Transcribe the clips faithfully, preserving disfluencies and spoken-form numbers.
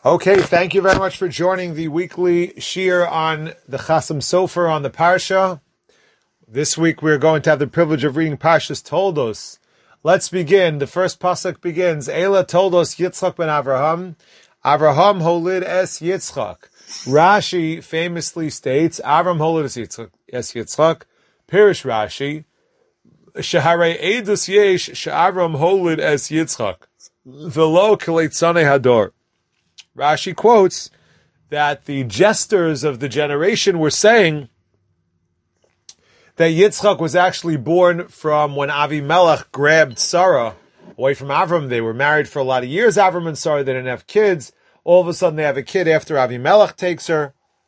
Okay, thank you very much for joining the weekly shiur on the Chasam Sofer on the Parsha. This week we're going to have the privilege of reading Parshas Toldos. Let's begin. The first pasuk begins, Eila Toldos Yitzchak ben Avraham. Avraham holid es Yitzchak. Rashi famously states, Avram holid es Yitzchak. Es Yitzchak. Pirish Rashi, Shaharei Eidus Yesh Sha'avram holid es Yitzchak. Velo Kileitzane Hador. Rashi quotes that the jesters of the generation were saying that Yitzchak was actually born from when Avimelech grabbed Sarah away from Avram. They were married for a lot of years, Avram and Sarah. They didn't have kids. All of a sudden they have a kid after Avimelech takes her.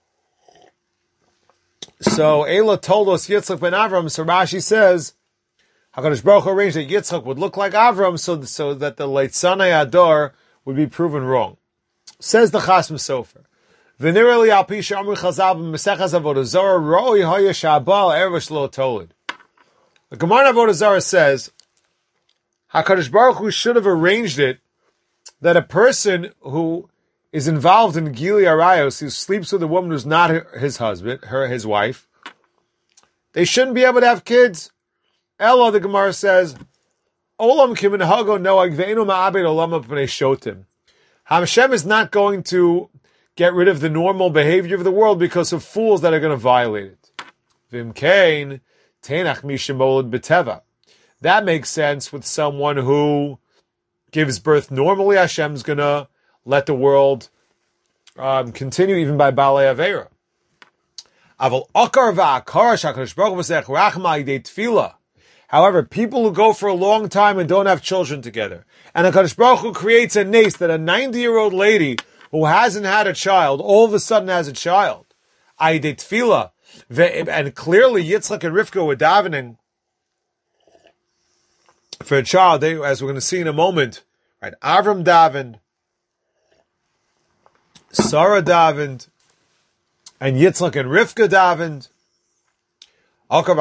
So Eila told us Yitzchak ben Avram. So Rashi says, HaKadosh Baruch Hu arranged that Yitzchak would look like Avram so, so that the Leitzanei Ador would be proven wrong. Says the Chasam Sofer, V'nirali al pi she'amru chazal b'mesechas avodah zarah roi haya she'abal erev lo tolid. The Gemara Avodah Zarah says, HaKadosh Baruch Hu should have arranged it that a person who is involved in Gili Arayos, who sleeps with a woman who's not his husband, her his wife, they shouldn't be able to have kids. Elo, the Gemara says, Olam kimin hago noag ve'enu ma'abed olam b'nei shotim. Hashem is not going to get rid of the normal behavior of the world because of fools that are going to violate it. Vimkein tenach mishamolad beteva. That makes sense with someone who gives birth normally. Hashem's going to let the world um, continue even by Balei Avera. Aval akar va'akar shakadosh baruch hu v'sech rachma idei tefillah. However, people who go for a long time and don't have children together, and HaKadosh Baruch Hu creates a nace that a ninety-year-old lady who hasn't had a child all of a sudden has a child, Aidei Tefillah, and clearly Yitzchak and Rivka were davening for a child, they, as we're going to see in a moment, right? Avram davened, Sarah davened, and Yitzchak and Rivka davened. Zehu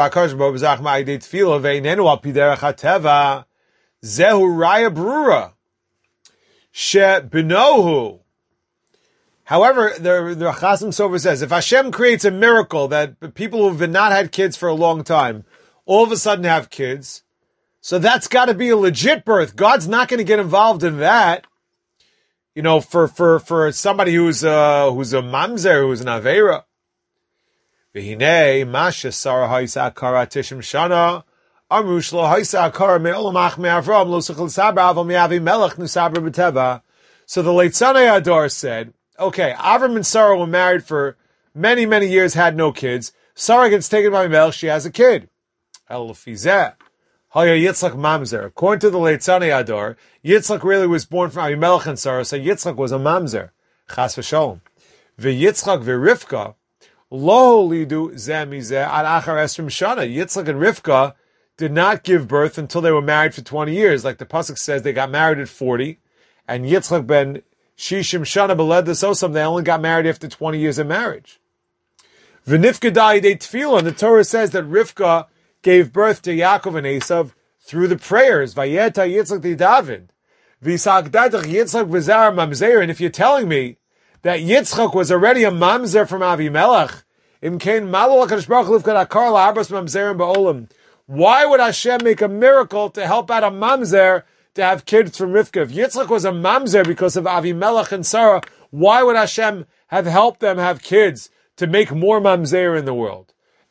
raya brura she benohu. However, the, the Chasam Sofer says, if Hashem creates a miracle that people who have not had kids for a long time all of a sudden have kids, so that's got to be a legit birth. God's not going to get involved in that. You know, for for for somebody who's uh who's a mamzer, who's an avera. V'hinei masha Sarah ha'isa akara tishim shana amru shlo ha'isa akara me'olamach me'avram lo sechel sabra aval me'avi melech nusabra b'teva. So the Leitzanei Ador said, okay, Avram and Sarah were married for many, many years, had no kids. Sarah gets taken by Melech, she has a kid. El lefizeh haya Yitzchak mamzer. According to the Leitzanei Ador, Yitzchak really was born from Avimelech and Sarah, so Yitzchak was a mamzer. Chas v'sholom. V'Yitzchak v'Rivka Lo lidu zemizeh ad achar esrim shana. Yitzchak and Rivka did not give birth until they were married for twenty years. Like the pasuk says, they got married at forty, and Yitzchak ben shishim shana beled osam. They only got married after twenty years of marriage. V'nifka da'idei tefillah. And the Torah says that Rivka gave birth to Yaakov and Esav through the prayers. Vayeta Yitzchak di David. V'yisak dadach Yitzchak v'zar mamzer. And if you're telling me that Yitzchak was already a mamzer from Avimelech, why would Hashem make a miracle to help out a mamzer to have kids from Rivka? If Yitzchak was a mamzer because of Avimelech and Sarah, why would Hashem have helped them have kids to make more mamzer in the world?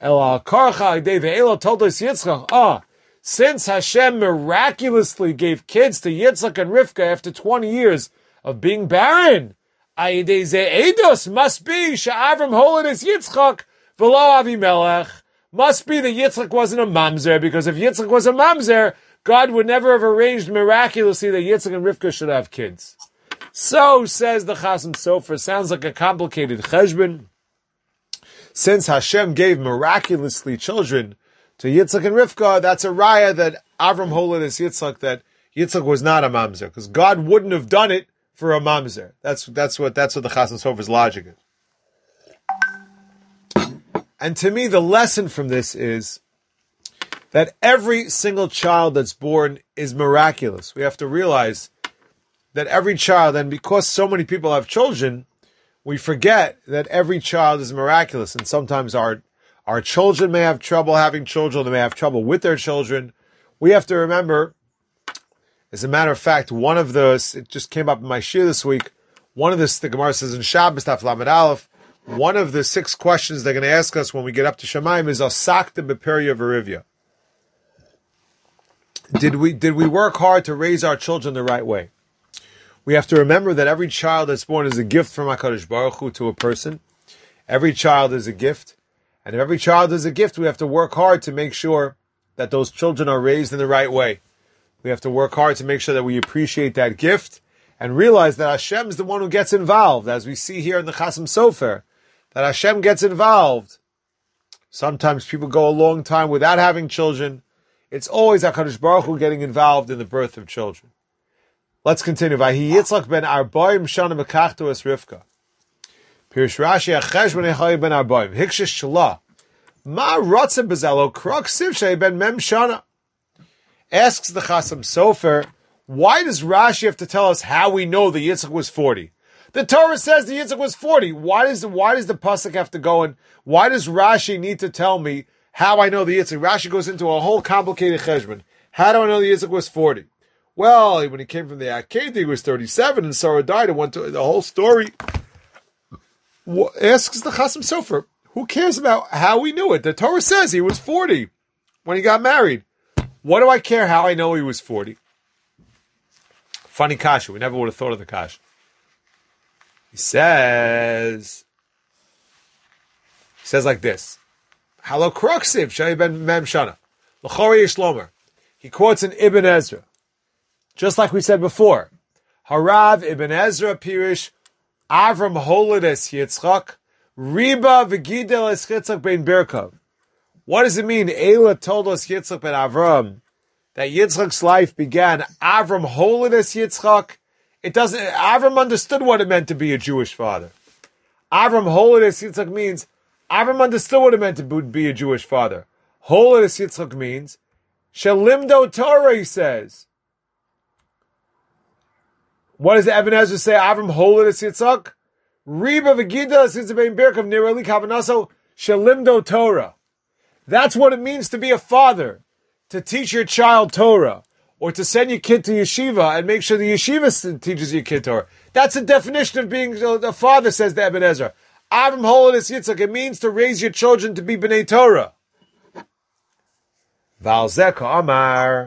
Ah, since Hashem miraculously gave kids to Yitzchak and Rivka after twenty years of being barren, Eidos must be she'Avram holid es Yitzchak v'lo Avimelech. Must be that Yitzchak wasn't a mamzer, because if Yitzchak was a mamzer, God would never have arranged miraculously that Yitzchak and Rivka should have kids. So says the Chasam Sofer. Sounds like a complicated cheshbon. Since Hashem gave miraculously children to Yitzchak and Rivka, that's a raya that Avram holid es Yitzchak, that Yitzchak was not a mamzer, because God wouldn't have done it for a mamzer. That's that's what that's what the Chasam Sofer's logic is. And to me, the lesson from this is that every single child that's born is miraculous. We have to realize that every child, and because so many people have children, we forget that every child is miraculous. And sometimes our our children may have trouble having children, they may have trouble with their children. We have to remember, as a matter of fact, one of those, it just came up in my shir this week, one of the, the Gemara says in Shabbos, Taf Lamed Aleph, one of the six questions they're going to ask us when we get up to Shamayim is Asakta Beperia Verivya. Did we did we work hard to raise our children the right way? We have to remember that every child that's born is a gift from HaKadosh Baruch Hu to a person. Every child is a gift. And if every child is a gift, we have to work hard to make sure that those children are raised in the right way. We have to work hard to make sure that we appreciate that gift and realize that Hashem is the one who gets involved, as we see here in the Chasam Sofer, that Hashem gets involved. Sometimes people go a long time without having children. It's always HaKadosh Baruch Hu getting involved in the birth of children. Let's continue. Vahi Yitzchak ben Arboim Shana Bekachto es Rivka. Pirush Rashi Achesh ben Echoy ben Arboim. Hikshish Shalah. Ma Rotze Bezelo Krok Sivshay ben Mem Shana. Asks the Chasam Sofer, why does Rashi have to tell us how we know that Yitzchak was forty? The Torah says the Yitzchak was forty. Why does the, why does the pasuk have to go and why does Rashi need to tell me how I know the Yitzchak? Rashi goes into a whole complicated cheshbon. How do I know the Yitzchak was forty? Well, when he came from the Akedah, he was thirty-seven, and Sarah died. It went to the whole story. Asks the Chasam Sofer, who cares about how we knew it? The Torah says he was forty when he got married. What do I care how I know he was forty? Funny kasha. We never would have thought of the kasha. He says, he says like this. Halo Kroksiv, Shai ben Mem Shana. L'chori Yishlomer. He quotes in Ibn Ezra. Just like we said before. Harav Ibn Ezra Pirish, Avram Holides Yitzchak, Riba V'gidel es Yitzchak ben Birkov. What does it mean? Eila told us Yitzchak ben Avram that Yitzchak's life began. Avram Holides Yitzchak. It doesn't, Avram understood what it meant to be a Jewish father. Avram Holides Yitzchak means, Avram understood what it meant to be a Jewish father. Holides Yitzchak means, Shalimdo Torah, he says. What does Ibn Ezra say? Avram Holides Yitzchak? Riba V'gida Yitzchak ben Birkov Nirali Kavanaso Shalimdo Torah. That's what it means to be a father. To teach your child Torah. Or to send your kid to yeshiva and make sure the yeshiva teaches your kid Torah. That's the definition of being a father, says the Ibn Ezra. Avram Holides Yitzchak, it means to raise your children to be B'nai Torah. Valzeka Amar.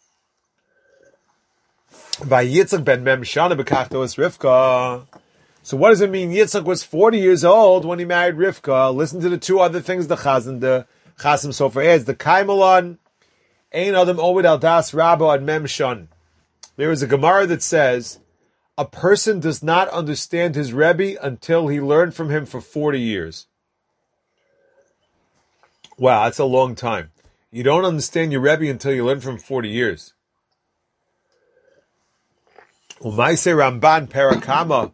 By Yitzchak ben Mem Shana Bekachto es Rivka. So what does it mean? Yitzchak was forty years old when he married Rivka. Listen to the two other things the Chazan, the Chasam Sofer adds. The Kaimalon. Ein Adam Ovid Al Das Rabo Ad Mem Shon. There is a Gemara that says a person does not understand his Rebbe until he learned from him for forty years. Wow, that's a long time. You don't understand your Rebbe until you learn from him forty years. Umaise Ramban Parakama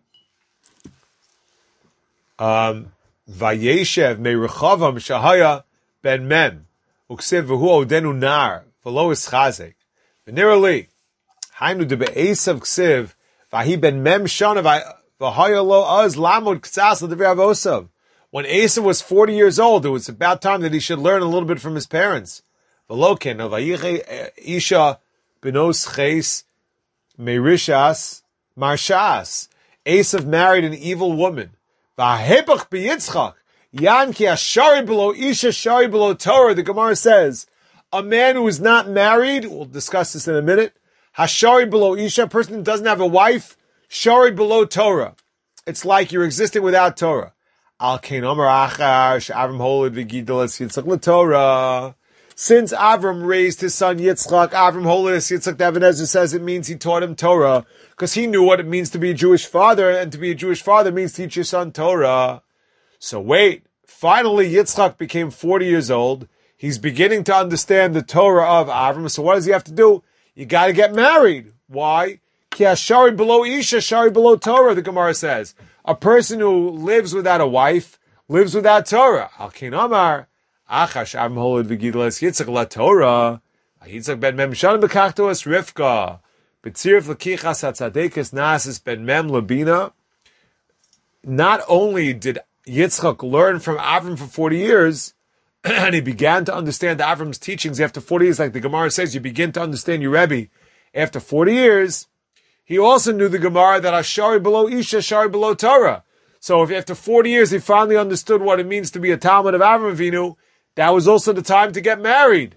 um, Vayeshev Merechavam Shahaya Ben Mem. Uksiv v'hu odenu nar v'lo ischazek v'nirali hainu de be'esav ksiv v'hi ben mem shana v'haya lo az lamod k'tzas l'divei avosav. When Esav was forty years old, it was about time that he should learn a little bit from his parents. V'lo ken v'yiche isha benos ches merishas marshas. Esav married an evil woman. V'hepach b'yitzchak. Yanki Ashari below Isha Shari below Torah. The Gemara says, a man who is not married, we'll discuss this in a minute, Hashari below Isha, a person who doesn't have a wife, Shari below Torah. It's like you're existing without Torah. Al Kain Omer Achar, Avram Holid V'gidol Es Yitzchak LaTorah. Since Avram raised his son Yitzchak, Avram Holid Es Yitzchak, the Ibn Ezra says it means he taught him Torah, because he knew what it means to be a Jewish father, and to be a Jewish father means teach your son Torah. So wait, finally Yitzchak became forty years old. He's beginning to understand the Torah of Avram. So what does he have to do? You got to get married. Why? Ki ashari below Isha, shari below Torah, the Gemara says. A person who lives without a wife lives without Torah. Al Kain Amar, Achash Avram Holid V'gidol Es Yitzchak La Torah. Yitzchak ben Mem Shana Bekachto Es Rivka. B'tzirif l'kichas hatzadekes nasis ben mem labina. Not only did Yitzchak learn from Avram for forty years, and he began to understand Avram's teachings after forty years, like the Gemara says, you begin to understand your Rebbe after forty years. He also knew the Gemara that Ashari below Isha, Ashari below Torah. So if after forty years he finally understood what it means to be a Talmud of Avram Avinu, that was also the time to get married.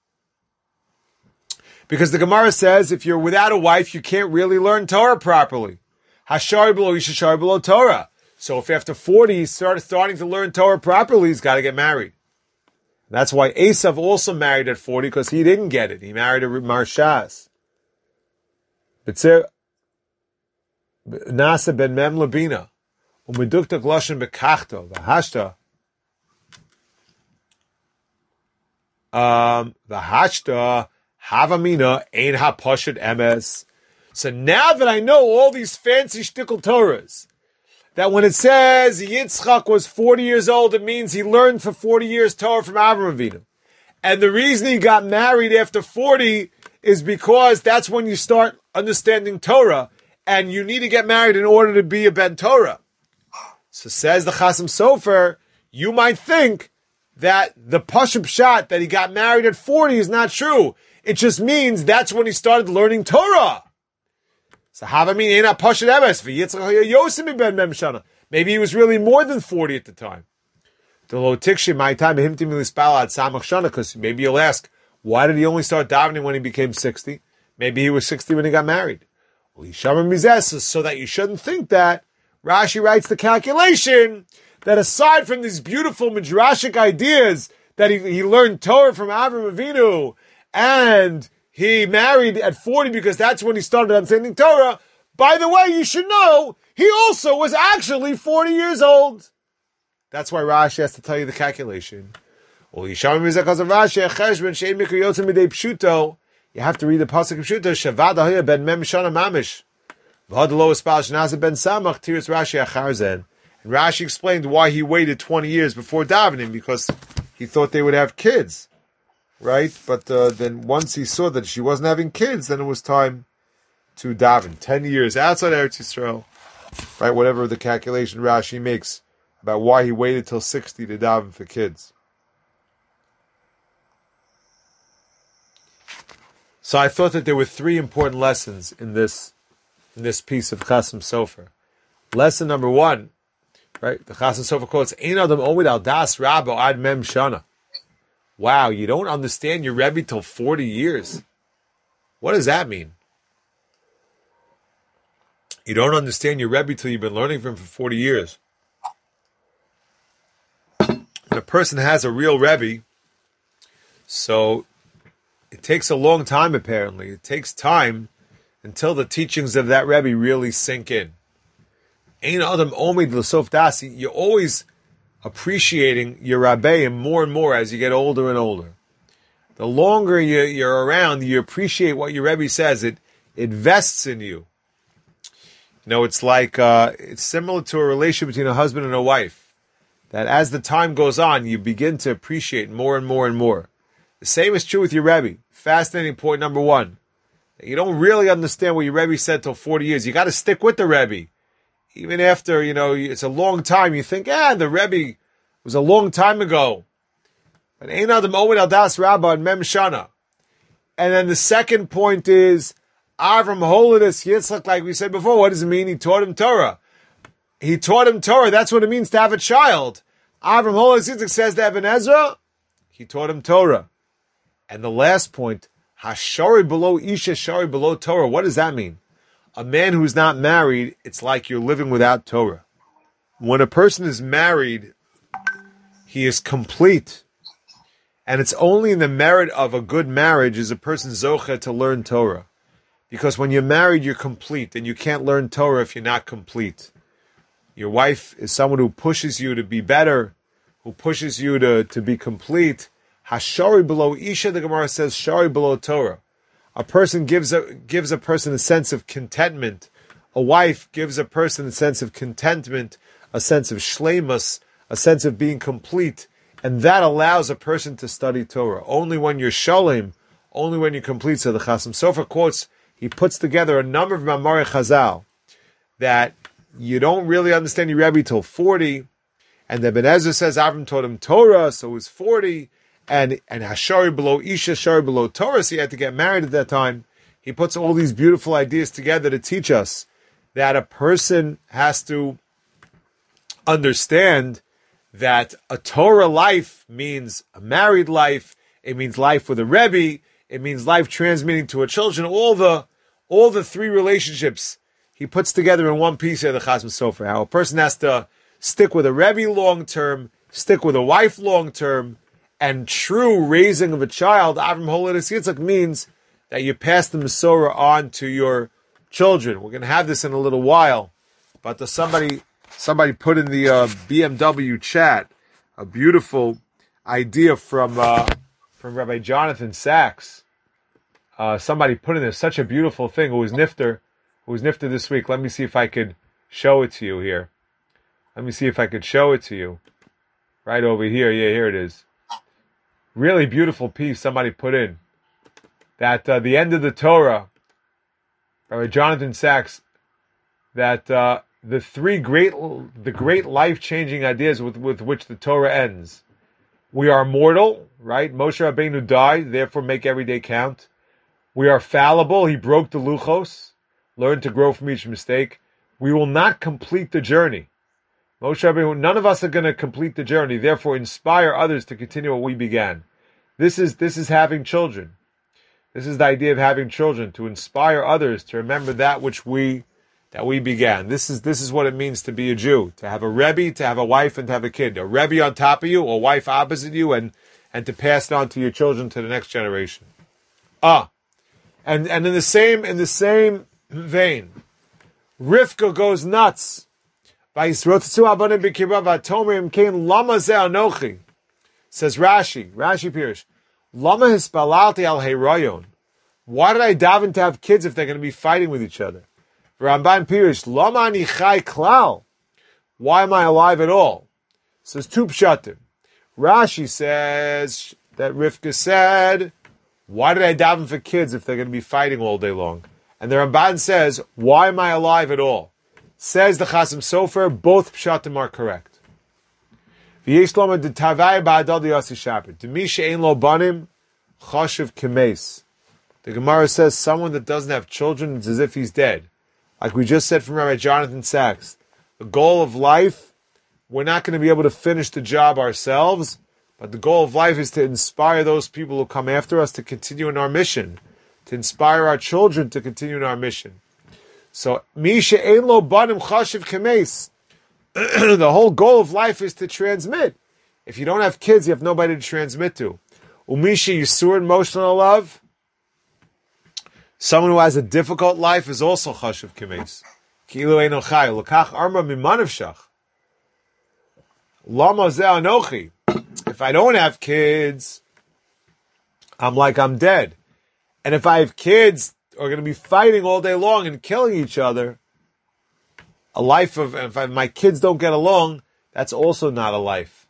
Because the Gemara says if you're without a wife, you can't really learn Torah properly. Hashari below Isha, Ashari below Torah. So if after forty he started starting to learn Torah properly, he's got to get married. That's why Esav also married at forty, because he didn't get it. He married a Marshas. Nasa ben mem labina. Umedukta gloshen bekachto. V'hashta. Um, V'hashta havamina ein ha-poshet emes. So now that I know all these fancy shtickle Torahs, that when it says Yitzchak was forty years old, it means he learned for forty years Torah from Avraham Avinu. And the reason he got married after forty is because that's when you start understanding Torah, and you need to get married in order to be a Ben Torah. So says the Chasam Sofer, you might think that the Pashut Pshat that he got married at forty is not true. It just means that's when he started learning Torah. So Havamina ain't Pashut Emes for Yitzchak Yosim ben Mem Shana. Maybe he was really more than forty at the time. The Lo Tikshi my time him to Milispal at Samach Shana, because maybe you'll ask, why did he only start davening when he became sixty? Maybe he was sixty when he got married. Well, so that you shouldn't think that. Rashi writes the calculation that aside from these beautiful midrashic ideas that he, he learned Torah from Avraham Avinu and he married at forty because that's when he started understanding Torah, by the way, you should know he also was actually forty years old. That's why Rashi has to tell you the calculation. Well, you have to read the pasuk of Pshuto. Shavad ha'ya ben mem shana mamish. V'had lo espal shnasa ben samach tiris Rashi acharzen. And Rashi explained why he waited twenty years before davening, because he thought they would have kids, right? But uh, then once he saw that she wasn't having kids, then it was time to daven. Ten years outside Eretz Yisrael, right? Whatever the calculation Rashi makes about why he waited till sixty to daven for kids. So I thought that there were three important lessons in this in this piece of Chasam Sofer. Lesson number one, right? The Chasam Sofer quotes, "Ein adam omid al das rabbo ad mem shana." Wow, you don't understand your Rebbe till forty years. What does that mean? You don't understand your Rebbe till you've been learning from him for forty years. When a person has a real Rebbe, so it takes a long time, apparently. It takes time until the teachings of that Rebbe really sink in. Ein adam omid l'sof dasi. You're always appreciating your Rabbeim more and more as you get older and older. The longer you, you're around, you appreciate what your Rebbe says. It it vests in you. You know, it's like, uh, it's similar to a relationship between a husband and a wife. That as the time goes on, you begin to appreciate more and more and more. The same is true with your Rebbe. Fascinating point number one. You don't really understand what your Rebbe said till forty years. You got to stick with the Rebbe. Even after, you know, it's a long time, you think, ah, the Rebbe was a long time ago. But Ein Adam Omid Al Das Rabbah and Mem Shana. And then the second point is, Avram Holiness Yitzchak, like we said before, what does it mean? He taught him Torah. He taught him Torah. That's what it means to have a child. Avram Holiness Yitzchak says to Eben Ezra, he taught him Torah. And the last point, Hashari below Isha, Shari below Torah. What does that mean? A man who's not married, it's like you're living without Torah. When a person is married, he is complete. And it's only in the merit of a good marriage is a person zocheh to learn Torah. Because when you're married, you're complete, and you can't learn Torah if you're not complete. Your wife is someone who pushes you to be better, who pushes you to, to be complete. Hashari below Isha, the Gemara says, Shari below Torah. A person gives a gives a person a sense of contentment. A wife gives a person a sense of contentment, a sense of shleimus, a sense of being complete, and that allows a person to study Torah. Only when you're shalem, only when you're complete. So the Chasam Sofer quotes he puts together a number of Mamorei Chazal that you don't really understand your Rebbe till forty, and then Ben Ezra says Avram taught him Torah, so he was forty, and and Hashari below Isha, Shari below Torah, so he had to get married at that time. He puts all these beautiful ideas together to teach us that a person has to understand that a Torah life means a married life, it means life with a Rebbe, it means life transmitting to our children, all the all the three relationships he puts together in one piece here, the Chasam Sofer. How a person has to stick with a Rebbe long term, stick with a wife long term, and true raising of a child, Avram Holodas Yitzchak, means that you pass the Masorah on to your children. We're going to have this in a little while, but the, somebody somebody put in the uh, B M W chat a beautiful idea from uh, from Rabbi Jonathan Sachs. Uh, somebody put in there such a beautiful thing. Who was Nifter, who was Nifter this week. Let me see if I could show it to you here. Let me see if I could show it to you. Right over here. Yeah, here it is. Really beautiful piece somebody put in. That uh, the end of the Torah, Rabbi Jonathan Sachs, that uh, the three great, the great life-changing ideas with, with which the Torah ends. We are mortal, right? Moshe Rabbeinu died, therefore make every day count. We are fallible. He broke the luchos, learned to grow from each mistake. We will not complete the journey. Moshe Rabbeinu, none of us are going to complete the journey. Therefore, inspire others to continue what we began. This is this is having children. This is the idea of having children, to inspire others to remember that which we that we began. This is this is what it means to be a Jew, to have a Rebbe, to have a wife, and to have a kid. A Rebbe on top of you, a wife opposite you, and and to pass it on to your children, to the next generation. Ah, and and in the same in the same vein, Rivka goes nuts. Says Rashi, Rashi Pirish, Lama hispalalti al heroyon. Why did I daven to have kids if they're going to be fighting with each other? Ramban Pirish, Lama ani chai klal. Why am I alive at all? Says two pshatim. Rashi says that Rivka said, why did I daven for kids if they're going to be fighting all day long? And the Ramban says, why am I alive at all? Says the Chasam Sofer, both pshatim are correct. V'yesh loma d'tavai ba'adal d'yasi shaper. D'mi she'ein lo banim, chashiv kemes. The Gemara says someone that doesn't have children is as if he's dead. Like we just said from Rabbi Jonathan Sachs. The goal of life, we're not going to be able to finish the job ourselves, but the goal of life is to inspire those people who come after us to continue in our mission, to inspire our children to continue in our mission. So, mi she'ein lo banim chashiv kemes. The whole goal of life is to transmit. If you don't have kids, you have nobody to transmit to. Umisha Yisur and emotional love. Someone who has a difficult life is also chashuv kemes. Ki'ilu eino chai lekach arma mimanavshach. Lama ze anochi. If I don't have kids, I'm like I'm dead. And if I have kids who are going to be fighting all day long and killing each other, a life of, if I, my kids don't get along, that's also not a life.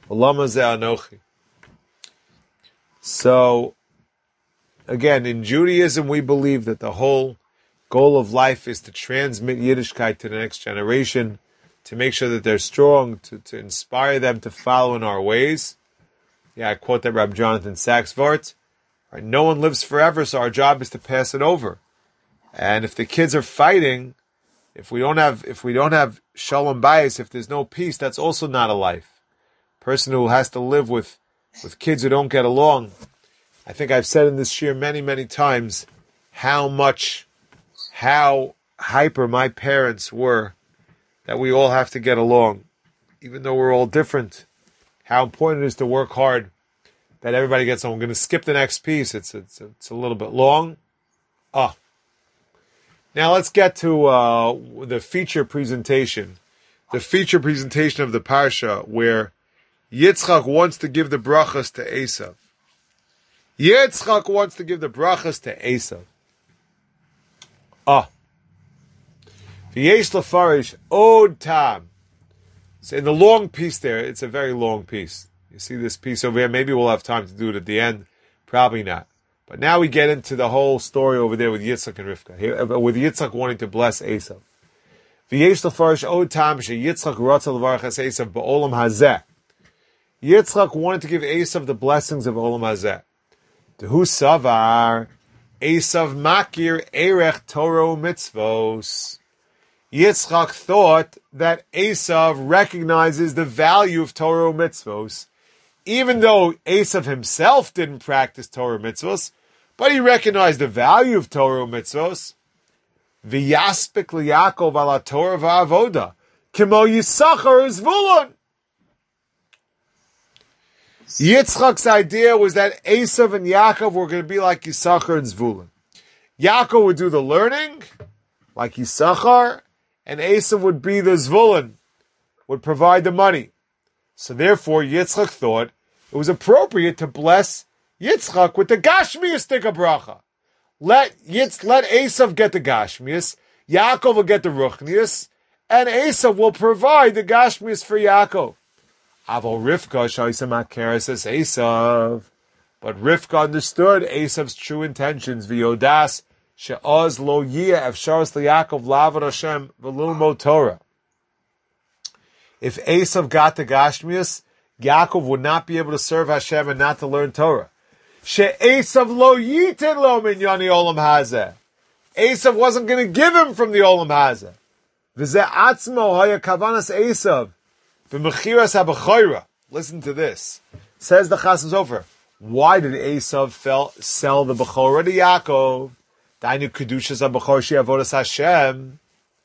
So, again, in Judaism, we believe that the whole goal of life is to transmit Yiddishkeit to the next generation, to make sure that they're strong, to, to inspire them to follow in our ways. Yeah, I quote that Rabbi Jonathan Sachs Vart. Right, no one lives forever, so our job is to pass it over. And if the kids are fighting, If we don't have, if we don't have shalom bayis, if there's no peace, that's also not a life. Person who has to live with, with kids who don't get along. I think I've said in this shir many, many times how much, how hyper my parents were that we all have to get along, even though we're all different. How important it is to work hard, that everybody gets along. I'm going to skip the next piece. It's it's it's a little bit long. Ah. Now let's get to uh, the feature presentation. The feature presentation of the Parsha, where Yitzchak wants to give the brachas to Esav. Yitzchak wants to give the brachas to Esav. Ah. V'yesh lefarish od tam. So in the long piece there, it's a very long piece. You see this piece over here? Maybe we'll have time to do it at the end. Probably not. But now we get into the whole story over there with Yitzchak and Rivka, with Yitzchak wanting to bless Esav. V'yesh l'farish od tam sheYitzchak ratza l'varach es Esav ba'olam hazeh. Yitzchak wanted to give Esav the blessings of olam hazeh. Dehu savar Esav makir erech Torah mitzvos. Yitzchak thought that Esav recognizes the value of Torah mitzvos, even though Esav himself didn't practice Torah mitzvos, but he recognized the value of Torah mitzvos. V'yaspik liYakov ala Torah va'avoda, kimo Yisachar Zvulun. Yitzchak's idea was that Esav and Yaakov were going to be like Yisachar and Zvulun. Yaakov would do the learning, like Yisachar, and Esav would be the Zvulun, would provide the money. So therefore, Yitzchak thought it was appropriate to bless Yitzchak with the Gashmias Tika Bracha. Let Yitz, let Esav get the Gashmias, Yaakov will get the Ruchnias, and Esav will provide the Gashmias for Yaakov. Aval Rivka Shaisam Akeres as Esav. But Rivka understood Esav's true intentions. V'yodas she'oz lo yiyah efsharos liYakov la'avad Hashem v'lilmod Torah. If Esav got the Gashmias, Yaakov would not be able to serve Hashem and not to learn Torah. She'esav lo yitin lo minyani olam hazeh. Esav wasn't going to give him from the olam hazeh. V'zeh atzmo haya kavanas Esav v'mechiras haBechorah. Listen to this. Says the Chasam Sofer. Why did Esav fell, sell the Bechorah to Yaakov? Dainu kedushas haBechorah she'avodas Hashem.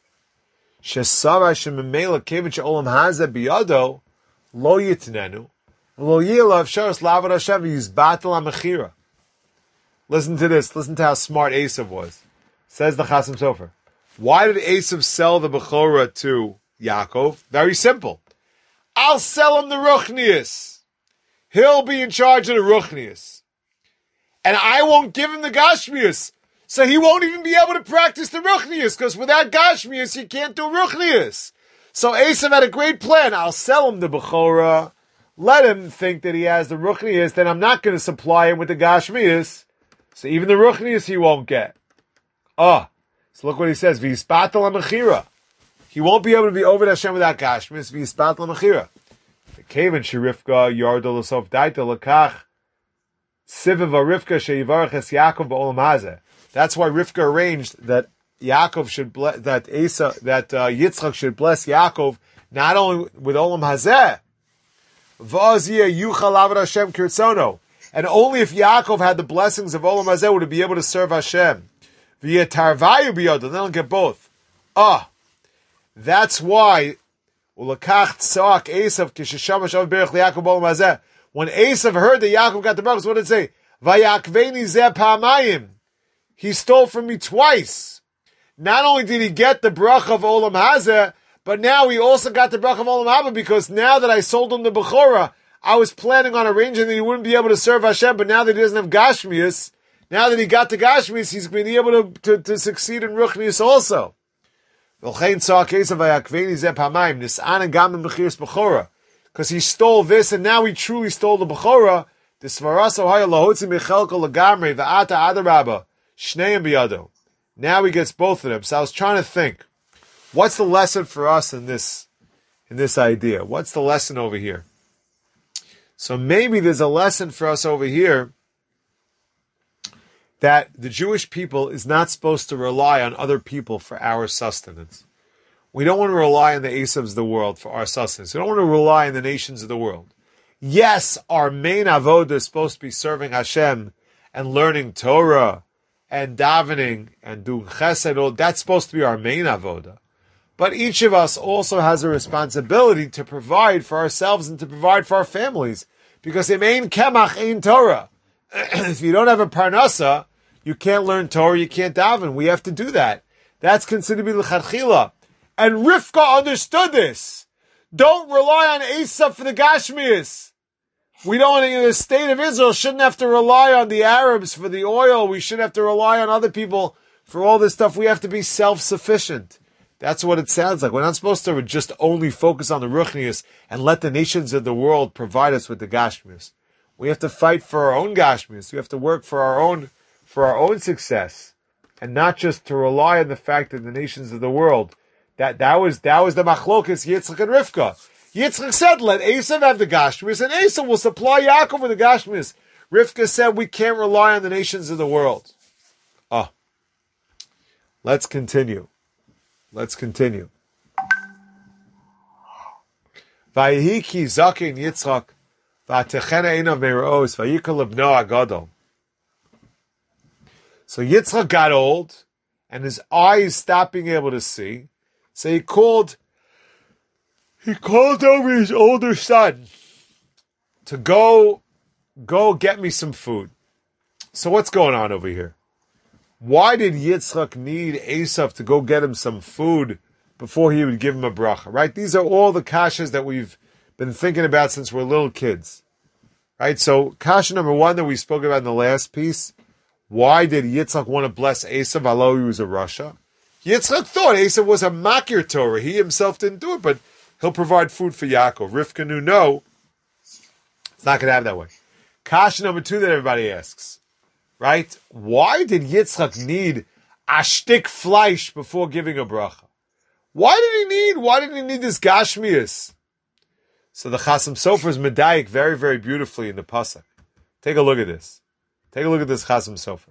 She'sara she'memela kevin she'olam hazeh biyado lo yitnenu. Lo yilav sharos lavad Hashem yizbatel hamechira. Listen to this. Listen to how smart Esav was. Says the Chasam Sofer. Why did Esav sell the Bechorah to Yaakov? Very simple. I'll sell him the Ruchnias. He'll be in charge of the Ruchnias. And I won't give him the Gashmias. So he won't even be able to practice the Ruchnias, because without Gashmias, you can't do Ruchnias. So Esav had a great plan. I'll sell him the Bechorah. Let him think that he has the Ruchnias, then I'm not going to supply him with the Gashmias. So even the Ruchnias he won't get. Ah, oh, so look what he says. V'yispatel hamechira. He won't be able to be over Hashem without Gashmias. V'yispatel hamechira. The Kavan Sherifka Yardol Sof Daita Lakach Siviv Rivka Sheyivarach Es Yaakov Ba'olam Hazeh. That's why Rivka arranged that Yaakov should bless, that Esa, that uh, Yitzchak should bless Yaakov not only with Olam Hazeh, V'aziyah Yuchal Avad Hashem Kirtzono, and only if Yaakov had the blessings of Olam Hazeh would he be able to serve Hashem. V'yeh Tarvayu B'yodo, then he'll get both. Ah, that's why Ulakach Tzak Esav Kishashamash Av Berich LeYaakov B'olam Hazeh. When Esav heard that Yaakov got the brachas, what did it say? Vayakveni Zeh Pamayim. He stole from me twice. Not only did he get the bracha of Olam Hazeh, but now he also got the bracha of Olam Haba, because now that I sold him the Bechorah, I was planning on arranging that he wouldn't be able to serve Hashem, but now that he doesn't have Gashmias, now that he got the Gashmias, he's going to be able to, to, to succeed in Ruchnias also. Because he stole this, and now he truly stole the Bechorah. Now he gets both of them. So I was trying to think, what's the lesson for us in this, in this idea? What's the lesson over here? So maybe there's a lesson for us over here that the Jewish people is not supposed to rely on other people for our sustenance. We don't want to rely on the Esavs of the world for our sustenance. We don't want to rely on the nations of the world. Yes, our main avodah is supposed to be serving Hashem and learning Torah and davening and doing chesed. That's supposed to be our main avodah. But each of us also has a responsibility to provide for ourselves and to provide for our families. Because im ein kemach ein Torah. If you don't have a parnasa, you can't learn Torah, you can't daven. We have to do that. That's considered to be l'chadchila. And Rivka understood this. Don't rely on Esav for the Gashmias. We don't, in the state of Israel, shouldn't have to rely on the Arabs for the oil. We shouldn't have to rely on other people for all this stuff. We have to be self-sufficient. That's what it sounds like. We're not supposed to just only focus on the Ruchnias and let the nations of the world provide us with the Gashmias. We have to fight for our own gashmius. We have to work for our own for our own success, and not just to rely on the fact that the nations of the world. That that was that was the machlokas Yitzchak and Rivka. Yitzchak said, "Let Esav have the gashmius, and Esav will supply Yaakov with the gashmius." Rivka said, "We can't rely on the nations of the world." Oh, let's continue. Let's continue. Vayiki zakin Yitzchak v'atechena einav meiraos vayikol lebno agadol. So Yitzchak got old, and his eyes stopped being able to see. So he called, he called over his older son to go, go get me some food. So what's going on over here? Why did Yitzchak need Esav to go get him some food before he would give him a bracha? Right? These are all the kashas that we've been thinking about since we're little kids. Right? So kasha number one that we spoke about in the last piece. Why did Yitzchak want to bless Esav although he was a Rasha? Yitzchak thought Esav was a makir Torah. He himself didn't do it, but he'll provide food for Yaakov. Rivka knew no. It's not going to happen that way. Kasha number two that everybody asks. Right? Why did Yitzchak need a shtik fleisch before giving a bracha? Why did he need, why did he need this gashmias? So the Chasam Sofer is medayik very, very beautifully in the pasuk. Take a look at this. Take a look at this Chasam Sofer.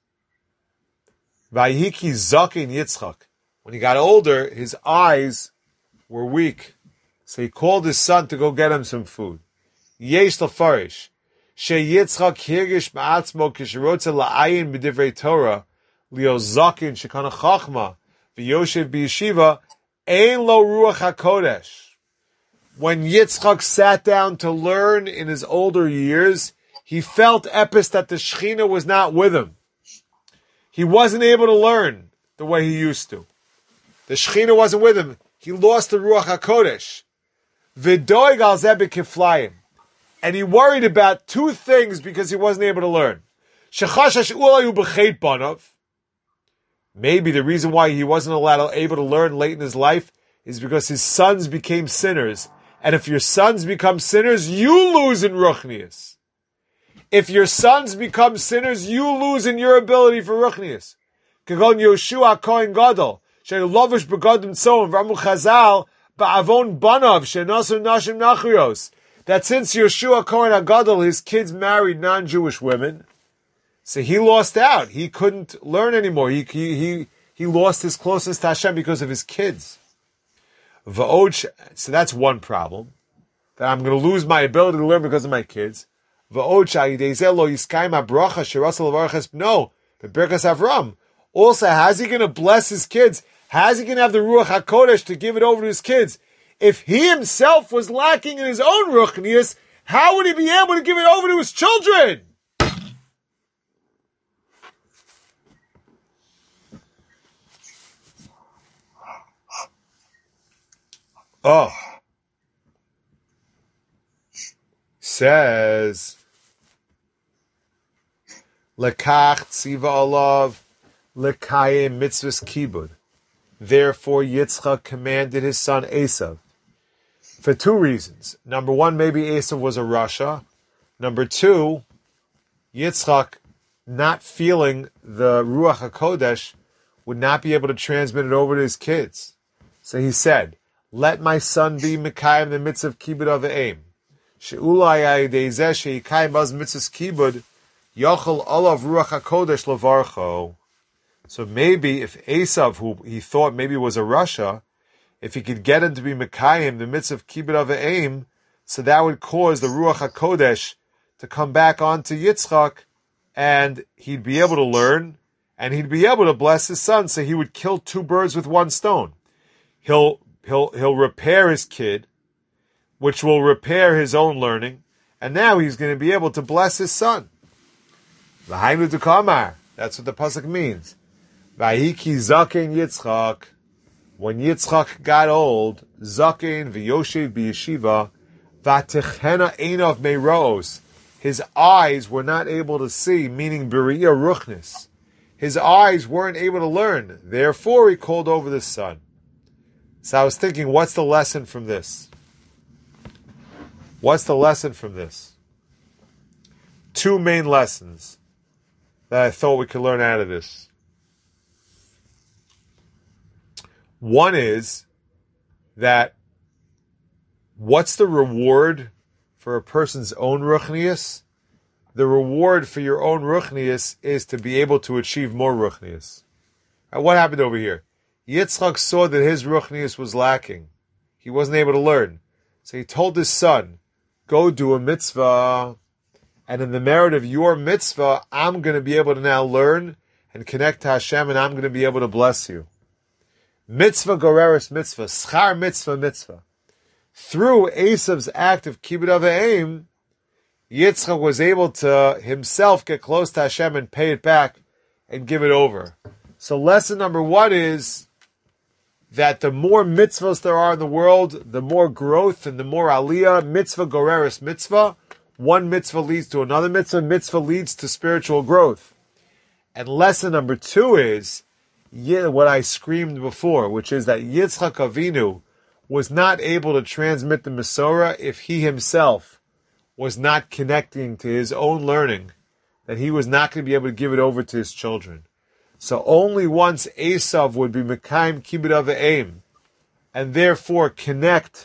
Vayiki zakin Yitzchak. When he got older, his eyes were weak. So he called his son to go get him some food. Yesh lefarish. She Yitzchak hirgish ma'atzmo kishrotze la'ayin b'divrei Torah lio zakin shekana chachma v'yoshev b'yeshiva ein lo ruach hakodesh. When Yitzchak sat down to learn in his older years, he felt epis that the Shechina was not with him. He wasn't able to learn the way he used to. The Shechina wasn't with him. He lost the Ruach HaKodesh. V'doig al zeh b'kiflayim. And he worried about two things because he wasn't able to learn. Shechashash ulayu b'cheit banav. Maybe the reason why he wasn't allowed, able to learn late in his life is because his sons became sinners. And if your sons become sinners, you lose in Ruchnius. If your sons become sinners, you lose in your ability for Ruchnius. Kagon Yoshua Kohen Gadol, she'lovish begadim tzom, v'amu chazal, ba'avon banav, she'nasu nashim nachrios. That since Yoshua Kohen HaGadol, his kids married non-Jewish women, so he lost out. He couldn't learn anymore. He, he, he, he lost his closeness to Hashem because of his kids. V'od, so that's one problem. That I'm going to lose my ability to learn because of my kids. V'od sha'idei lo yiskayim ha'bracha she'rasa levarach b'no b'berkas Avram. Also, how's he going to bless his kids? How's he going to have the Ruach HaKodesh to give it over to his kids? If he himself was lacking in his own Ruchnius, how would he be able to give it over to his children? Oh. Says, Lekach tziva alav lekayim mitzvahs kibud. Therefore Yitzchak commanded his son Esav. For two reasons. Number one, maybe Esav was a Rasha. Number two, Yitzchak, not feeling the Ruach HaKodesh, would not be able to transmit it over to his kids. So he said, let my son be Mekayim the mitzvah kibud of the aim. She'ulai ayidezeh she'ikayim baz mitzvah kibud yochel olav Ruach HaKodesh levarcho. So maybe if Esav, who he thought maybe was a Rasha, if he could get him to be Mekayim, the mitzvah of Kibbud of Aim, so that would cause the Ruach HaKodesh to come back onto Yitzchak, and he'd be able to learn, and he'd be able to bless his son, so he would kill two birds with one stone. He'll, he'll, he'll repair his kid, which will repair his own learning, and now he's going to be able to bless his son. L'hainu d'kamar. That's what the pasuk means. Vayiki zaken Yitzchak. When Yitzchak got old, zaken v'yoshev b'yeshiva, v'atechena einav meiraos. His eyes were not able to see, meaning b'riya ruchnis. His eyes weren't able to learn. Therefore, he called over the son. So I was thinking, what's the lesson from this? What's the lesson from this? two main lessons that I thought we could learn out of this. One is that what's the reward for a person's own ruchnius? The reward for your own ruchnius is to be able to achieve more ruchnius. Now, what happened over here? Yitzchak saw that his ruchnius was lacking. He wasn't able to learn. So he told his son, go do a mitzvah, and in the merit of your mitzvah, I'm going to be able to now learn and connect to Hashem, and I'm going to be able to bless you. Mitzvah goreris mitzvah, schar mitzvah mitzvah. Through Esav's act of kibbud av v'eim, Yitzchak was able to himself get close to Hashem and pay it back and give it over. So lesson number one is that the more mitzvahs there are in the world, the more growth and the more aliyah, mitzvah goreris mitzvah. One mitzvah leads to another mitzvah, mitzvah leads to spiritual growth. And lesson number two is yeah, what I screamed before, which is that Yitzchak Avinu was not able to transmit the Masorah if he himself was not connecting to his own learning, that he was not going to be able to give it over to his children. So only once Esav would be Mekayim Kibbud av v'eim, and therefore connect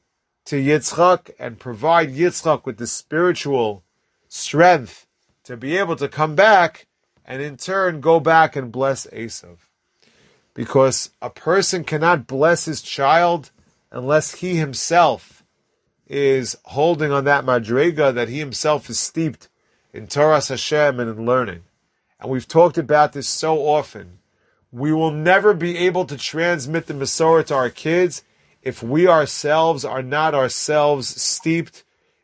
to Yitzchak and provide Yitzchak with the spiritual strength to be able to come back and in turn go back and bless Esav. Because a person cannot bless his child unless he himself is holding on that madrega, that he himself is steeped in Torah Hashem and in learning. And we've talked about this so often. We will never be able to transmit the Masorah to our kids if we ourselves are not ourselves steeped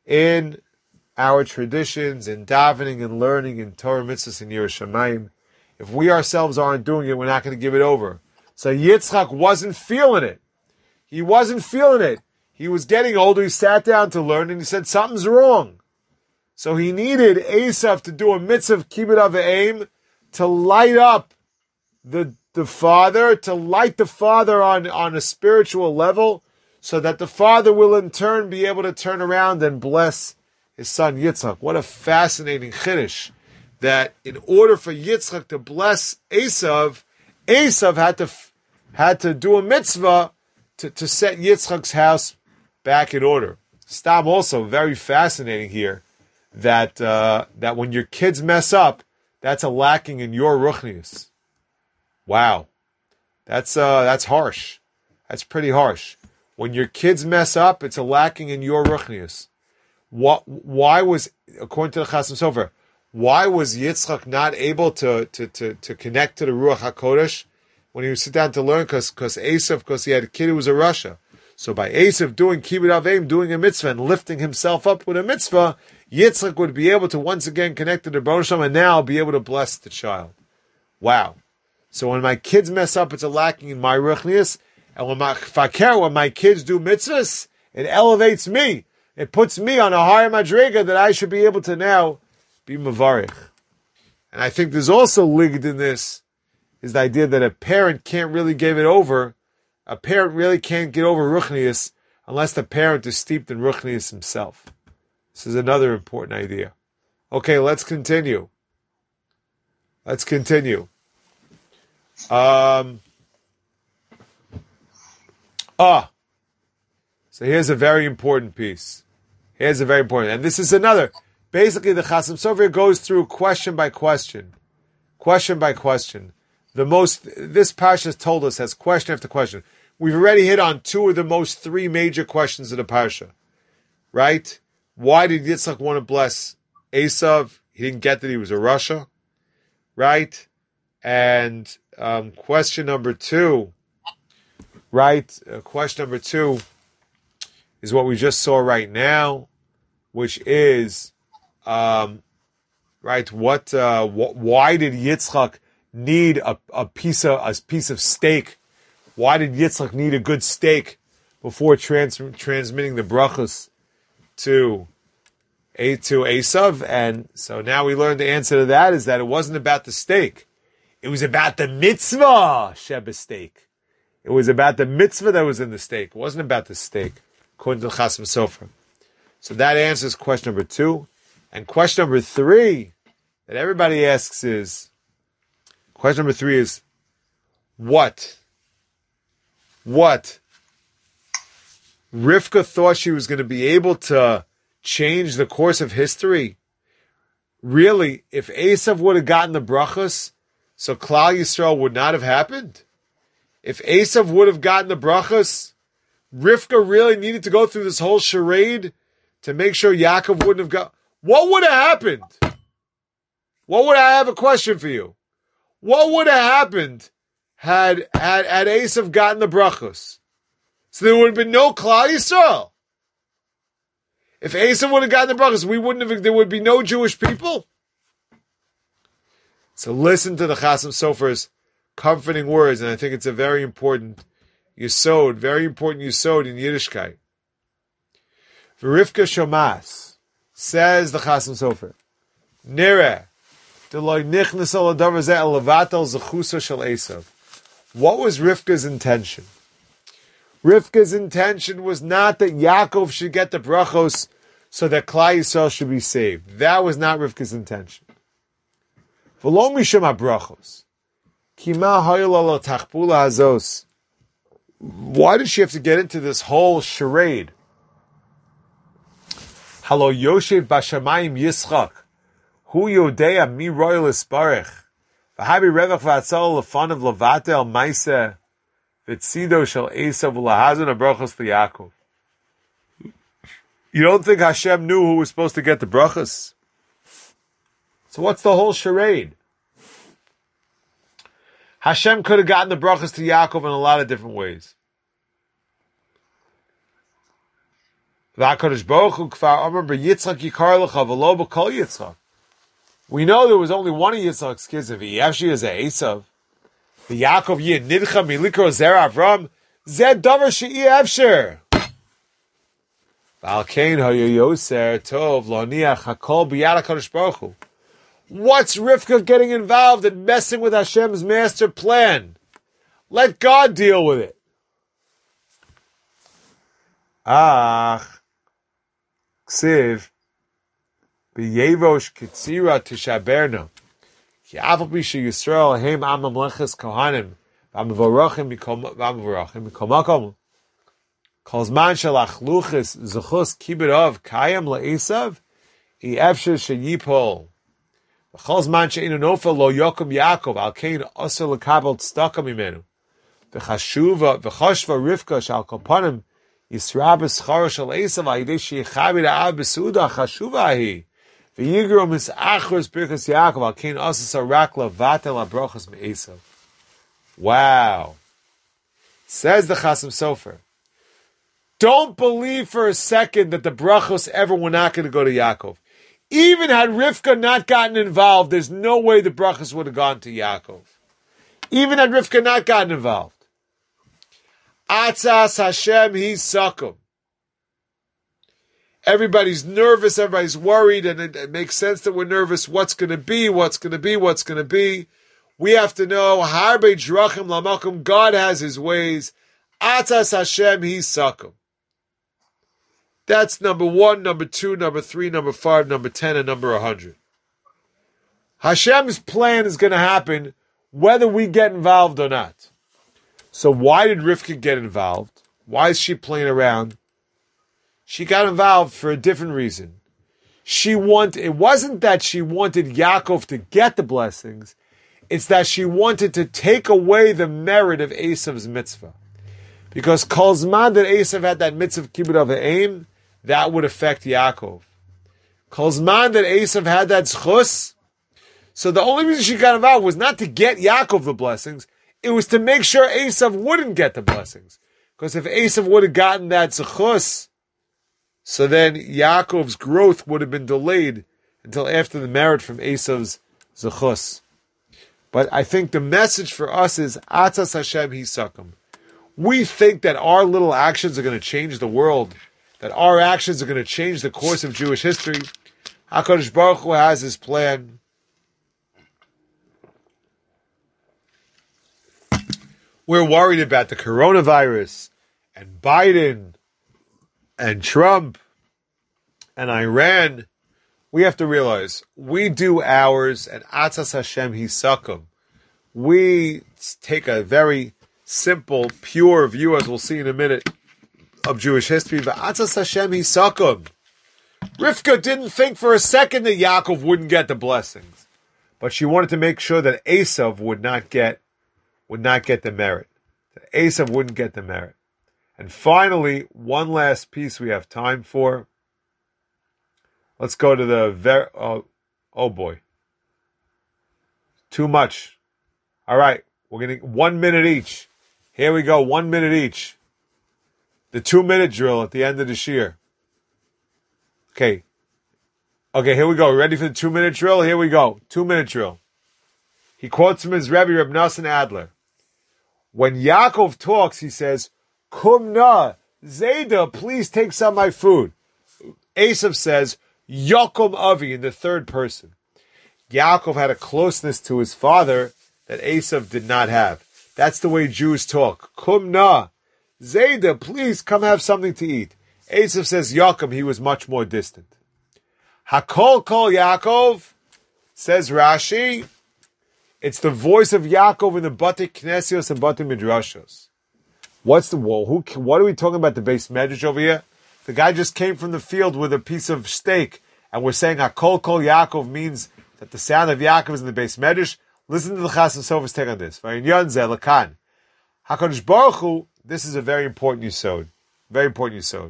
in our traditions, in davening and learning, in Torah mitzvahs and Yiras Shamayim. If we ourselves aren't doing it, we're not going to give it over. So Yitzchak wasn't feeling it. He wasn't feeling it. He was getting older. He sat down to learn and he said something's wrong. So he needed Esav to do a mitzvah of kibbud av v'eim to light up the, the father, to light the father on, on a spiritual level, so that the father will in turn be able to turn around and bless his son Yitzchak. What a fascinating chiddush, that in order for Yitzchak to bless Esav, Esav had to had to do a mitzvah to, to set Yitzchak's house back in order. Stam also very fascinating here that uh, that when your kids mess up, that's a lacking in your ruchnius. Wow, that's uh, that's harsh. That's pretty harsh. When your kids mess up, it's a lacking in your ruchnius. What? Why was, according to the Chasam Sofer, why was Yitzchak not able to, to, to, to connect to the Ruach HaKodesh when he would sit down to learn? Because Esav, because he had a kid who was a Russia. So by Esav doing Kibbud av v'eim, doing a mitzvah, and lifting himself up with a mitzvah, Yitzchak would be able to once again connect to the Rebbeinu Shalom and now be able to bless the child. Wow. So when my kids mess up, it's a lacking in my ruchnius. And when my fakir, when my kids do mitzvahs, it elevates me. It puts me on a higher madriga that I should be able to now be mavarich. And I think there's also linked in this is the idea that a parent can't really give it over. A parent really can't get over ruchnius unless the parent is steeped in ruchnius himself. This is another important idea. Okay, let's continue. Let's continue. Um, ah, so here's a very important piece. Here's a very important, and this is another. Basically, the Chasam Sofer goes through question by question, question by question. The most this parsha has told us has question after question. We've already hit on two of the most three major questions of the parsha, right? Why did Yitzchak want to bless Esav? He didn't get that he was a Russia, right? And um, question number two, right? Uh, question number two is what we just saw right now, which is, um, right? What? Uh, wh- why did Yitzchak need a, a piece of a piece of steak? Why did Yitzchak need a good steak before trans- transmitting the brachos to a to Esav? And so now we learned the answer to that is that it wasn't about the steak. It was about the mitzvah sheba steak. It was about the mitzvah that was in the steak. It wasn't about the steak, according to the Chasam Sofer. So that answers question number two. And question number three that everybody asks is, question number three is, what? What? Rivka thought she was going to be able to change the course of history. Really, if Esav would have gotten the brachos, so Klal Yisrael would not have happened? If Esav would have gotten the brachos, Rivka really needed to go through this whole charade to make sure Yaakov wouldn't have got... What would have happened? What would I have a question for you? What would have happened had, had, had Esav gotten the brachos? So there would have been no Klal Yisrael. If Esav would have gotten the brachos, we wouldn't have, there would be no Jewish people. So listen to the Chasam Sofer's comforting words, and I think it's a very important yesod, very important yesod in Yiddishkeit. V'Rivka Shomas, says the Chasam Sofer, Nere, Deloy nichnas al hadavar zeh el levatel zechusa shel Esav. What was Rivka's intention? Rivka's intention was not that Yaakov should get the brachos so that Klal Yisrael should be saved. That was not Rivka's intention. V'lo mishum habrachos. Kima hayol ala tachpula hazos. Why did she have to get into this whole charade? Halo Yoshev Bashamayim Yitzchak, Hu Yodea Mi Royal Isparech, V'habi Revach V'atzal Lefanav Levatel Maiseh, V'tzido Shel Esav V'lahazon HaBrachos L'Yakov. You don't think Hashem knew who was supposed to get the brachos? So what's the whole charade? Hashem could have gotten the brachos to Yaakov in a lot of different ways. VaHaKadosh Baruch Hu Kfar Amar B'Yitzchak Yikar Lecha V'lo B'Kol Yitzchak. We know there was only one of Yitzchak's kids. If Yevshi is a Esav, the Yaakov Yid Nidcha Milikro Zera Avram Zed Davar She'i Evsher. V'Alkein Hayo Yoser Tov Lo Niach Hakol B'Yad HaKadosh Baruch Hu. What's Rivka getting involved in messing with Hashem's master plan? Let God deal with it. Ach, Ksiv, B'yevosh Kitzira Tishaberna, Ki Aval Bisha Yisrael Heim Am Mamleches Kohanim, V'amvarachim V'amvarachim V'komakom, Kol Zman Shalach Luchis Zuchus Kibirov Kayam LaEsav, I Efsher Sheyipol. V'chol Zman She'inu Nofel Lo Yokum Yaakov, Al Kein Osir L'kabel Tzedakah Mimenu, V'chashuva V'choshva Rivka Shal Kopanim, Yisrabes Chara Shal Esav Ayidei Sheyichavi Ra'av B'Seuda Chashuva Ahi V'yigro Misachros Birkas Yaakov Al Kein Osas Arak Lavatel Abrachos Me'esav. Wow. Says the Chasam Sofer, don't believe for a second that the brachos ever were not going to go to Yaakov. Even had Rivka not gotten involved, there's no way the brachos would have gone to Yaakov. Even had Rivka not gotten involved. Atzas Hashem Hisakum. Everybody's nervous, everybody's worried, and it, it makes sense that we're nervous. What's going to be, what's going to be, what's going to be. We have to know, Harbe Drachim Lamakum, God has His ways. Atzas Hashem Hisakum. That's number one, number two, number three, number five, number ten, and number a hundred. Hashem's plan is going to happen whether we get involved or not. So why did Rivka get involved? Why is she playing around? She got involved for a different reason. She want, it wasn't that she wanted Yaakov to get the blessings. It's that she wanted to take away the merit of Esav's mitzvah. Because Kol Zman that Esav had that mitzvah kibbud of aim, that would affect Yaakov. Kol Zman that Esav had that zchus, so the only reason she got involved was not to get Yaakov the blessings, it was to make sure Esav wouldn't get the blessings. Because if Esav would have gotten that zechus, so then Yaakov's growth would have been delayed until after the merit from Esav's zechus. But I think the message for us is, Atzas Hashem Hisakum. We think that our little actions are going to change the world, that our actions are going to change the course of Jewish history. HaKadosh Baruch Hu has His plan. We're worried about the coronavirus and Biden and Trump and Iran. we have to realize, we do ours, and Atzas Hashem Hisakum. We take a very simple, pure view, as we'll see in a minute, of Jewish history. But Atzas Hashem Hisakum. Rivka didn't think for a second that Yaakov wouldn't get the blessings, but she wanted to make sure that Esav would not get would not get the merit. That Esav wouldn't get the merit. And finally, one last piece we have time for. Let's go to the ver. Oh, oh boy, too much. All right, we're getting one minute each. Here we go, one minute each. The two-minute drill at the end of the shir. Okay. Okay, here we go. Ready for the two-minute drill? Here we go. Two-minute drill. He quotes from his Rebbe, Reb Nosson Adler. When Yaakov talks, he says, Kumna, Zayda, please take some of my food. Esav says, Yokum Avi, in the third person. Yaakov had a closeness to his father that Esav did not have. That's the way Jews talk. Kumna, Zayda, please come have something to eat. Esav says Yaakov, he was much more distant. Hakol kol Yaakov, says Rashi, it's the voice of Yaakov in the Bate Knesios and Bate Midrashos. What's the whoa? Who? What are we talking about? The base medrash over here? The guy just came from the field with a piece of steak, and we're saying Hakol kol Yaakov means that the sound of Yaakov is in the base medrash. Listen to the Chasam Sofer's take on this. HaKadosh Baruch Hu, this is a very important yesod. Very important yesod.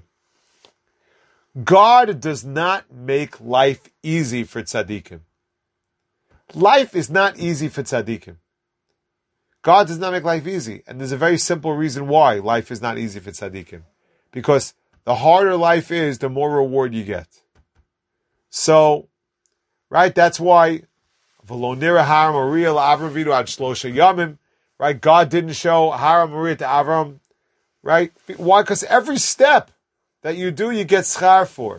God does not make life easy for tzaddikim. Life is not easy for tzaddikim. God does not make life easy. And there's a very simple reason why life is not easy for tzaddikim. Because the harder life is, the more reward you get. So, right, that's why V'lo Haram Maria Avram Avinu ad Shlosha Yamim. Right, God didn't show Haram Maria to Avram. Right? Why? Because every step that you do, you get schar for.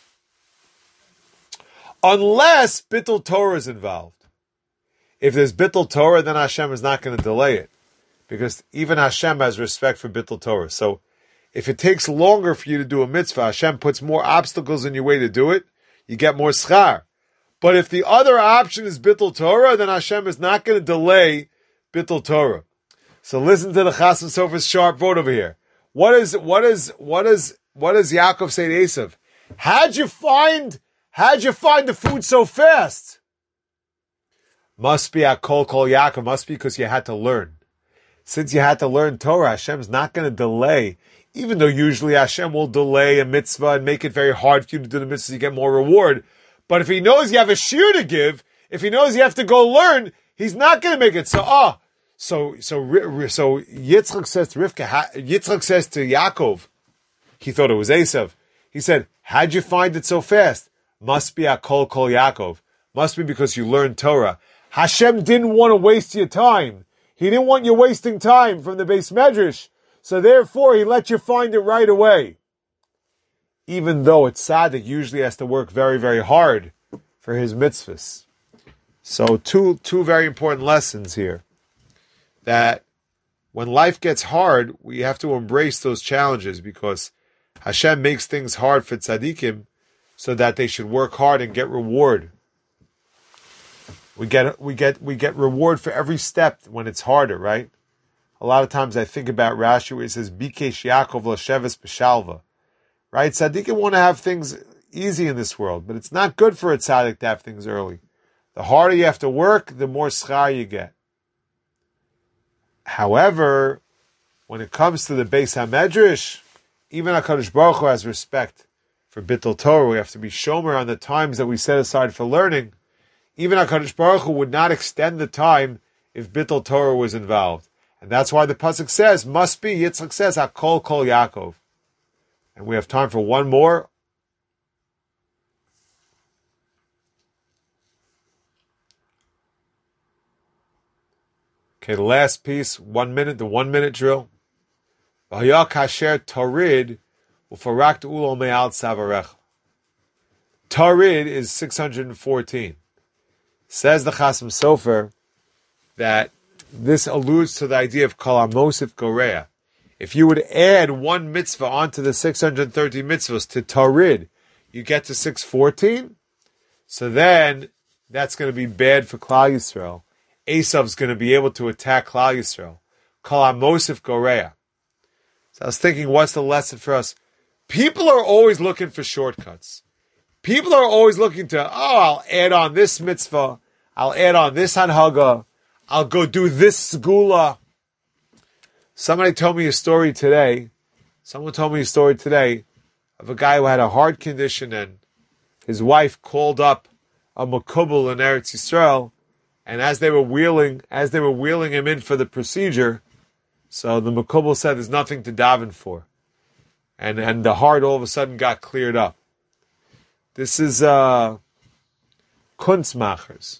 Unless Bittul Torah is involved. If there's Bittul Torah, then Hashem is not going to delay it. Because even Hashem has respect for Bittul Torah. So, if it takes longer for you to do a mitzvah, Hashem puts more obstacles in your way to do it, you get more schar. But if the other option is Bittul Torah, then Hashem is not going to delay Bittul Torah. So listen to the Chasam Sofer's sharp vote over here. What is, what is, what is, what does Yaakov say to Esav? How'd you find, how'd you find the food so fast? Must be a kol kol Yaakov, must be because you had to learn. Since you had to learn Torah, Hashem's not going to delay, even though usually Hashem will delay a mitzvah and make it very hard for you to do the mitzvah, you get more reward. But if he knows you have a shiur to give, if he knows you have to go learn, he's not going to make it. So, ah, so, so, so Yitzchak says to Rivka, Yitzchak says to Yaakov, he thought it was Esav. He said, how'd you find it so fast? Must be a kol kol Yaakov. Must be because you learned Torah. Hashem didn't want to waste your time. He didn't want you wasting time from the base medrash. So therefore, he let you find it right away. Even though it's tzaddik usually has to work very, very hard for his mitzvahs. So two, two very important lessons here. That when life gets hard, we have to embrace those challenges because Hashem makes things hard for tzaddikim so that they should work hard and get reward. We get, we get, we get reward for every step when it's harder, right? A lot of times I think about Rashi where it says, Bikesh Yaakov l'sheves b'shalva. Right? Tzaddikim want to have things easy in this world, but it's not good for a tzaddik to have things early. The harder you have to work, the more schar you get. However, when it comes to the Beis HaMedrash, even HaKadosh Baruch Hu has respect for Bittul Torah. We have to be shomer on the times that we set aside for learning. Even HaKadosh Baruch Hu would not extend the time if Bittul Torah was involved. And that's why the pasuk says, must be, Yitzchak says, Hakol kol Yaakov. And we have time for one more. Okay, the last piece, one minute, the one minute drill. Tarid is six hundred fourteen. Says the Chasam Sofer that this alludes to the idea of Kol HaMosif Goreah. If you would add one mitzvah onto the six hundred thirty mitzvahs to Tarid, you get to six hundred fourteen. So then that's going to be bad for Klal Yisrael. Esav's going to be able to attack Klal Yisrael. Kol HaMosif Goreya. So I was thinking, what's the lesson for us? People are always looking for shortcuts. People are always looking to, oh, I'll add on this mitzvah. I'll add on this hanhaga. I'll go do this segula. Somebody told me a story today. Someone told me a story today of a guy who had a heart condition, and his wife called up a makubal in Eretz Yisrael, and as they were wheeling, as they were wheeling him in for the procedure, so the makubal said there's nothing to daven for, and and the heart all of a sudden got cleared up. This is uh, kunstmachers.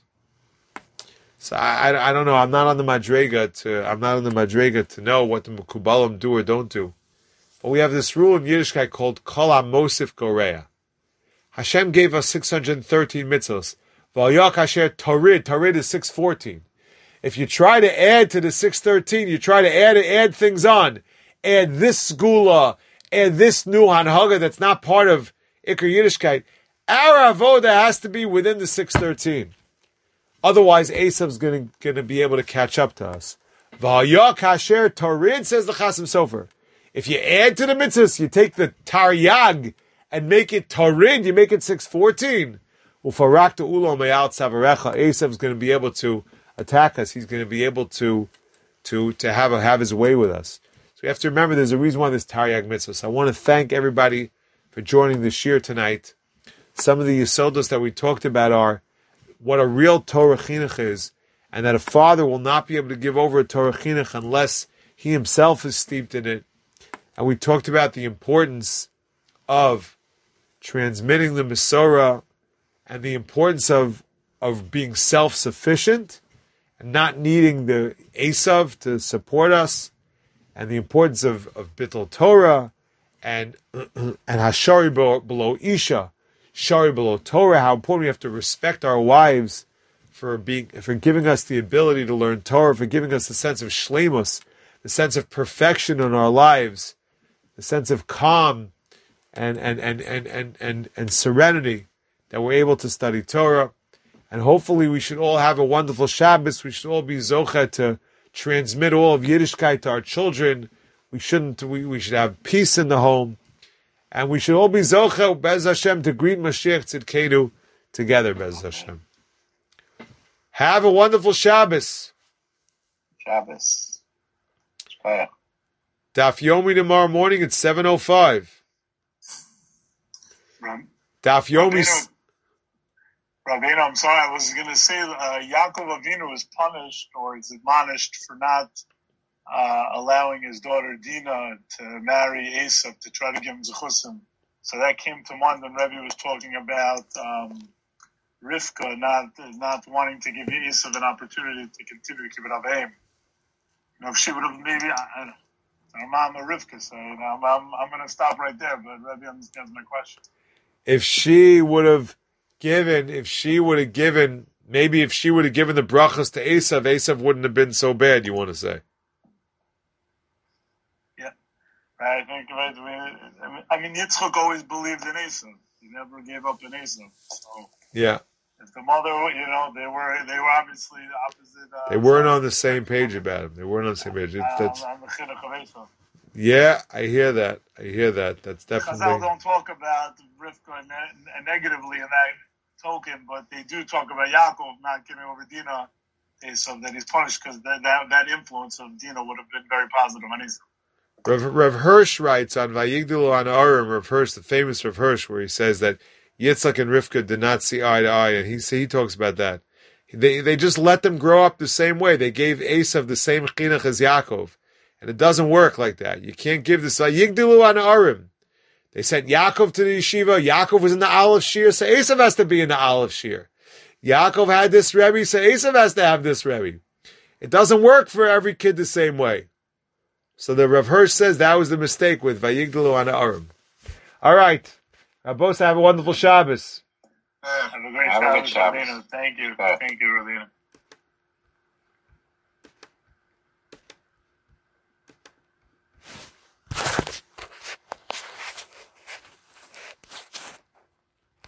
So I, I I don't know. I'm not on the madrega to I'm not on the madrega to know what the mekubalim do or don't do. But we have this rule in Yiddishkeit called Kol HaMosif Goreya. Hashem gave us six hundred thirteen mitzvos. V'alyak Asher Torid. Torid is six fourteen. If you try to add to the six thirteen, you try to add add things on. Add this segula, add this new hanhaga that's not part of Iker Yiddishkeit. Our avoda has to be within the six thirteen. Otherwise, Esav's going to be able to catch up to us. V'alyak Asher Torid, says the Chasam Sofer. If you add to the mitzvahs, you take the taryag and make it tarid, you make it six fourteen. Ufarak to ulo meyal tzavarecha. Esav's going to be able to attack us. He's going to be able to to to have a, have his way with us. So we have to remember there's a reason why there's taryag mitzvahs. So I want to thank everybody for joining the shir tonight. Some of the yisodos that we talked about are what a real Torah chinuch is, and that a father will not be able to give over a Torah chinuch unless he himself is steeped in it. And we talked about the importance of transmitting the Masorah and the importance of, of being self-sufficient and not needing the Esav to support us, and the importance of, of Bittul Torah and and Hashari below Isha, Shari below Torah, how important we have to respect our wives for being for giving us the ability to learn Torah, for giving us the sense of shleimus, the sense of perfection in our lives, the sense of calm and and, and, and, and, and and serenity that we're able to study Torah. And hopefully we should all have a wonderful Shabbos. We should all be zocheh to transmit all of Yiddishkeit to our children. We shouldn't. We, we should have peace in the home. And we should all be zocheh, Bez Hashem, to greet Mashiach Tzidkenu together, Bez Hashem. Have a wonderful Shabbos. Shabbos. Shpaya. Daf Yomi tomorrow morning at seven oh five. Ram- Daf Yomi... Rabbeinu, Rabbeinu, I'm sorry, I was going to say uh, Yaakov Avinu was punished or is admonished for not uh, allowing his daughter Dina to marry Esav to try to give him Zechusim. So that came to mind when Rebbe was talking about um, Rivka not not wanting to give Esav an opportunity to continue to keep it up aim. You know, if she would have maybe... I, I'm a Rivka, so you know, I'm, I'm, I'm going to stop right there, but Rebbe understands my question. If she would have given, if she would have given, maybe if she would have given the brachas to Esav, Esav wouldn't have been so bad, you want to say? Yeah. Right, I think, right, we, I mean, Yitzchak always believed in Esav. He never gave up in Esav. So yeah. If the mother, you know, they were they were obviously opposite. Uh, they weren't on the same page about him. They weren't on the same page. It, that's, on the chinuch of Esav. Yeah, I hear that. I hear that. That's definitely... Chazal don't talk about Rivka ne- negatively in that token, but they do talk about Yaakov not giving over Dina, so that he's punished because that, that that influence of Dina would have been very positive on Esav. Rev, Rev Hirsch writes on Vayigdalu on Arim, Rev Hirsch, the famous Rev Hirsch, where he says that Yitzchak and Rivka did not see eye to eye, and he he talks about that. They they just let them grow up the same way. They gave Esav the same chinuch as Yaakov. And it doesn't work like that. You can't give this. Yigdilu an Arim. They sent Yaakov to the yeshiva. Yaakov was in the Aleph Shir, so Esav has to be in the Aleph Shir. Yaakov had this Rebbe, so Esav has to have this Rebbe. It doesn't work for every kid the same way. So the Rav Hirsch says that was the mistake with Vayigdalu an Arim. All right. Rabbos, have a wonderful Shabbos. Have a great Have Shabbos, a good Shabbos. Rabbeinu. Thank you. Yeah. Thank you, Rabbeinu.